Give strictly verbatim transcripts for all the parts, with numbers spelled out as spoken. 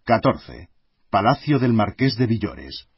catorce. Palacio del Marqués de Villores.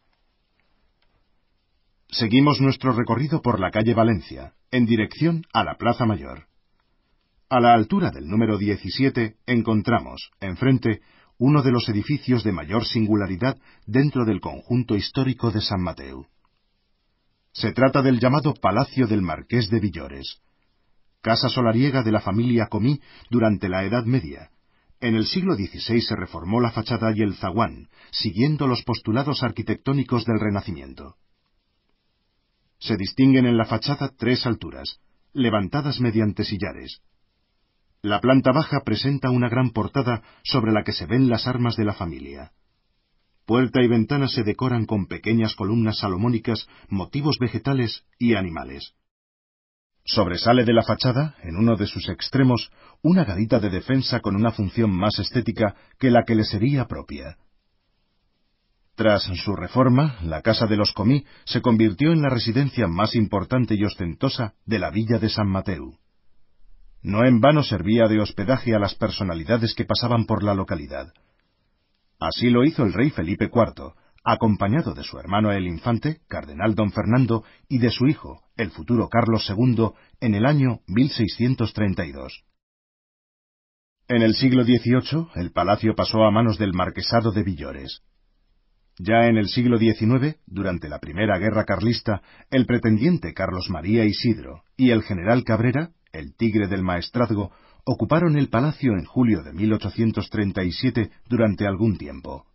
Seguimos nuestro recorrido por la calle Valencia, en dirección a la Plaza Mayor. A la altura del número diecisiete encontramos, enfrente, uno de los edificios de mayor singularidad dentro del conjunto histórico de Sant Mateu. Se trata del llamado Palacio del Marqués de Villores, casa solariega de la familia Comí durante la Edad Media. En el siglo dieciséis se reformó la fachada y el zaguán, siguiendo los postulados arquitectónicos del Renacimiento. Se distinguen en la fachada tres alturas, levantadas mediante sillares. La planta baja presenta una gran portada sobre la que se ven las armas de la familia. Puerta y ventana se decoran con pequeñas columnas salomónicas, motivos vegetales y animales. Sobresale de la fachada, en uno de sus extremos, una garita de defensa con una función más estética que la que le sería propia. Tras su reforma, la casa de los Comí se convirtió en la residencia más importante y ostentosa de la villa de Sant Mateu. No en vano servía de hospedaje a las personalidades que pasaban por la localidad. Así lo hizo el rey Felipe cuarto, acompañado de su hermano el infante, cardenal don Fernando, y de su hijo, el futuro Carlos segundo, en el año mil seiscientos treinta y dos. En el siglo dieciocho, el palacio pasó a manos del marquesado de Villores. Ya en el siglo diecinueve, durante la primera guerra carlista, el pretendiente Carlos María Isidro y el general Cabrera, el tigre del maestrazgo, ocuparon el palacio en julio de mil ochocientos treinta y siete durante algún tiempo.